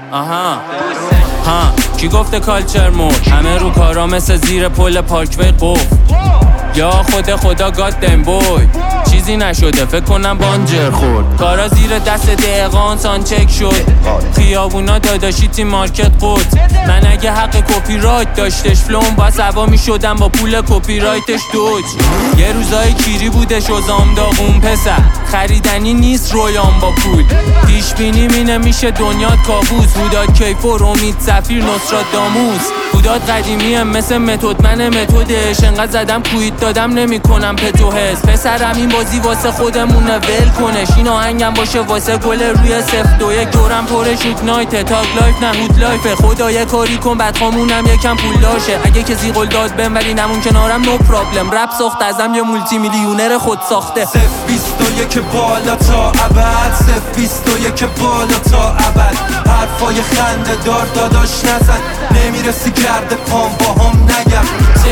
کی گفته کالچر مود؟ همه رو کارا مثل زیر پل پارکوی قف. یا خدا گاد دم بوی چیزی نشده فکر کنم بانجر خورد. کارا زیر دست دقیقان سانچک شد. خیابونا داداشی تیم مارکت قد. من اگه حق کپی رایت داشتش فلوم با سوا می شدم با پول کپی رایتش دوج. یه روزای کیری بودش و زام داغون پسر خریدنی نیست رویان با پول. پیش بینی می نمیشه دنیات کابوس. هوداد کیفور امید سفیر نصرات داموس. هوداد قدیمیه مثل متد من متدش. انقدر زدم کویت دادم نمی کنم پتو حس. پسرم این بازی واسه خودمونه ول کنش. این آهنگم باشه واسه گل روی 0-2 دورم پر شوت نایت. تاگ لایف نه هود لایفه. خدا یه کاری کن بعد خامونم یکم پول داشه. اگه کسی قول داد بهم ولی نمون کنارم نو پرابلم. رپ ساخت ازم یه مولتی میلیونر خود ساخته. 0-21 بالا تا ابد. 0-21 بالا تا ابد. حرفای خنده دار داداش نزن. نمیرسی کرده پام با هم نگم.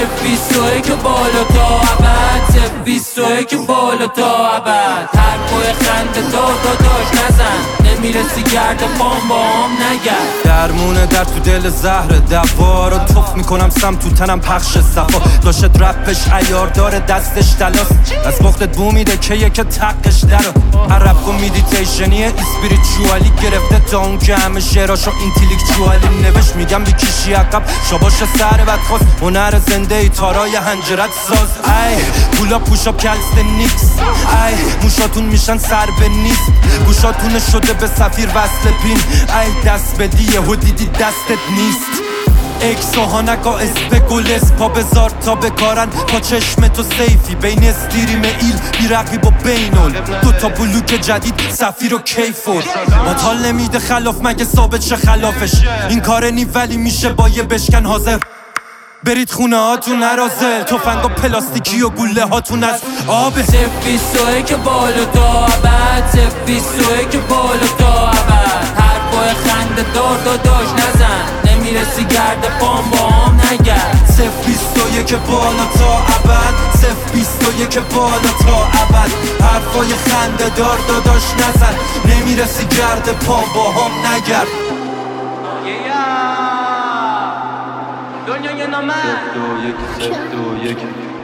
0-21 بالا تا ابد. 0-21 بالا تا ابد. حرفای خنده دار داداش نزن. نمیرسی کرده پام با هم نگم. درمونه در تو دل زهر دوا رو تف میکنم سم تو تنم پخش صفا. داشت رپش عیار داره دستش دلاست. از مختت بو میده که یک تقش درو. عرب و میدیتیشنی اسپریچوالی گرفته تا اون که همه شعراشو اینتلیکچوالی نوشت. میگم بیکیشی عقب شاباش سر بدخواست. هنر زنده ای تارای هنجرت ساز. ای پولا پوشاب کلست نیکس. ای موشاتون میشن سر به نیست. گوشاتون شده به سفیر وصل پین. ای دست بدیه و دیدی دستت نیست. اکسو ها نگاه اسپگولس پا بزار تا بکارن تا چشم تو سیفی. بین استریم ایل بی رقیب و بینول. دوتا بلوک جدید سفیر و کیفور. مطال نمیده خلاف مگه ثابت شه خلافش. این کار نی ولی میشه با یه بشکن حاضر. برید خونه هاتون نرازل. تفنگ و پلاستیکی و گوله هاتون از آب. 0-21 بالا تا ابد. 0-21 بالا تا ابد. حرفای خنده دار داداش نزن. نمیرسی گرد پام با هم نگرد. 0-21 بالا تا ابد. 0-21 بالا تا ابد. حرفای خنده دار داداش نزن. نمیرسی گرد پام با هم نگرد. دنیای نامه 0-21